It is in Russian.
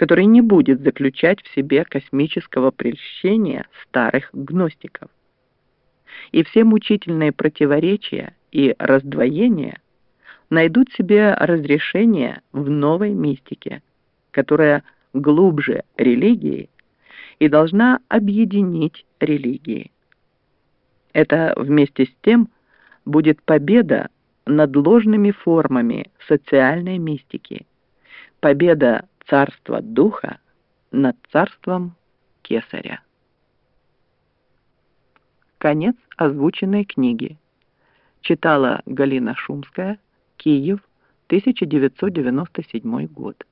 который не будет заключать в себе космического прельщения старых гностиков. И все мучительные противоречия и раздвоения найдут себе разрешение в новой мистике, которая глубже религии и должна объединить религии. Это вместе с тем будет победа над ложными формами социальной мистики, победа царства духа над царством кесаря. Конец озвученной книги. Читала Галина Шумская, Киев, 1997 год.